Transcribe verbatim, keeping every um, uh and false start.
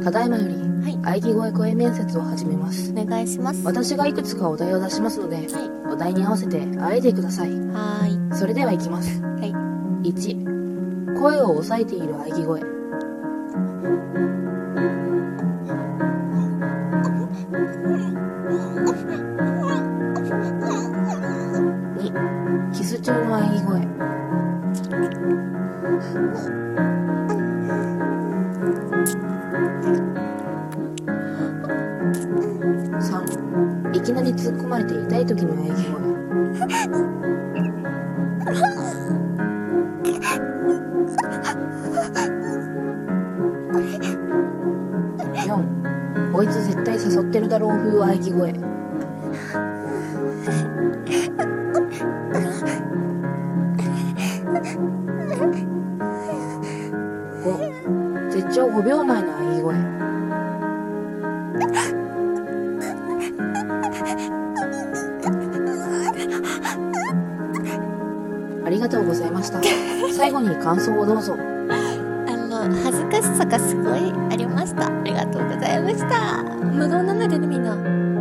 ただいまより、 はい、 喘ぎ声声面接を始めます。 お願いします。 私がいくつかお題を出しますので、はい、お題に合わせてあえてください。 はーい。 それではいきます。 はい。 いち、声を抑えている喘ぎ声。に、キス中の喘ぎ声。さん、いきなり突っ込まれて痛い時の喘ぎ声。よん、こいつ絶対誘ってるだろう風喘ぎ声。ご、絶頂ごびょうまえの喘ぎ声。ありがとうございました。最後に感想をどうぞ。 あの、恥ずかしさがすごいありました。ありがとうございました。無言なのでね、みんな。